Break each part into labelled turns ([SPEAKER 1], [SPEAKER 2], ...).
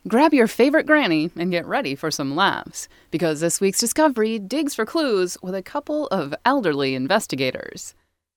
[SPEAKER 1] Grab your favorite granny and get ready for some laughs, because this week's discovery digs for clues with a couple of elderly investigators.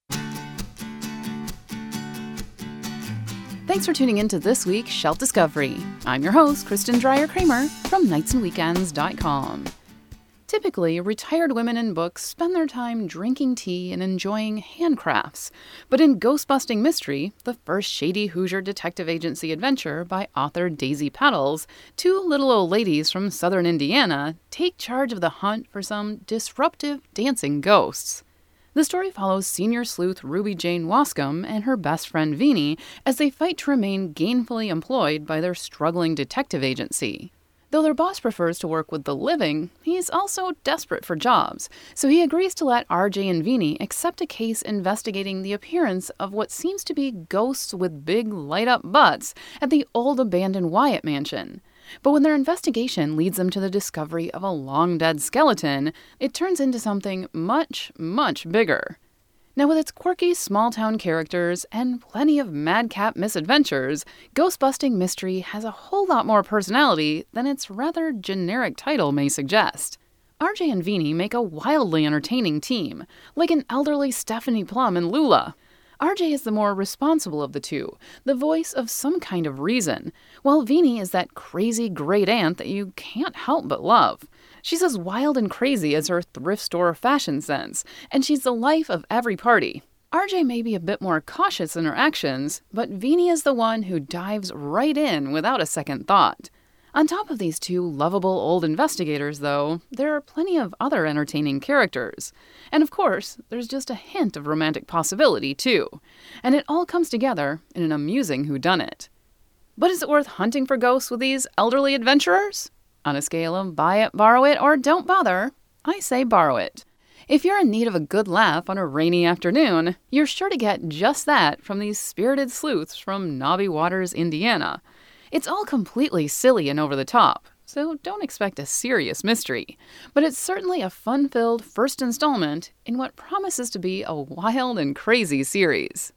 [SPEAKER 1] Thanks for tuning in to this week's Shelf Discovery. I'm your host, Kristen Dreyer-Kramer from nightsandweekends.com. Typically, retired women in books spend their time drinking tea and enjoying handcrafts. But in Ghostbusting Mystery, the first shady Hoosier detective agency adventure by author Daisy Peddles, two little old ladies from southern Indiana take charge of the hunt for some disruptive dancing ghosts. The story follows senior sleuth Ruby Jane Wascom and her best friend Veenie as they fight to remain gainfully employed by their struggling detective agency. Though their boss prefers to work with the living, he's also desperate for jobs, so he agrees to let RJ and Veenie accept a case investigating the appearance of what seems to be ghosts with big light-up butts at the old abandoned Wyatt mansion. But when their investigation leads them to the discovery of a long-dead skeleton, it turns into something much, much bigger. Now, with its quirky small-town characters and plenty of madcap misadventures, Ghostbusting Mystery has a whole lot more personality than its rather generic title may suggest. RJ and Veenie make a wildly entertaining team, like an elderly Stephanie Plum and Lula. RJ is the more responsible of the two, the voice of some kind of reason, while Veenie is that crazy great aunt that you can't help but love. She's as wild and crazy as her thrift store fashion sense, and she's the life of every party. RJ may be a bit more cautious in her actions, but Veenie is the one who dives right in without a second thought. On top of these two lovable old investigators, though, there are plenty of other entertaining characters. And of course, there's just a hint of romantic possibility, too. And it all comes together in an amusing whodunit. But is it worth hunting for ghosts with these elderly adventurers? On a scale of buy it, borrow it, or don't bother, I say borrow it. If you're in need of a good laugh on a rainy afternoon, you're sure to get just that from these spirited sleuths from Knobby Waters, Indiana. It's all completely silly and over the top, so don't expect a serious mystery. But it's certainly a fun-filled first installment in what promises to be a wild and crazy series.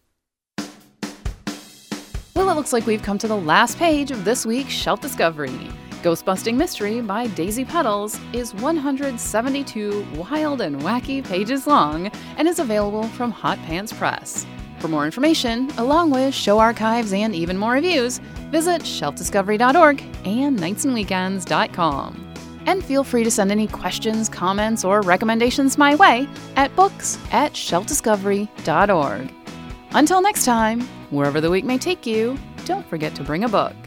[SPEAKER 1] Well, it looks like we've come to the last page of this week's Shelf Discovery. Ghostbusting Mystery by Daisy Peddles is 172 wild and wacky pages long and is available from Hot Pants Press. For more information, along with show archives and even more reviews, visit shelfdiscovery.org and nightsandweekends.com. And feel free to send any questions, comments, or recommendations my way at books@shelfdiscovery.org. Until next time, wherever the week may take you, don't forget to bring a book.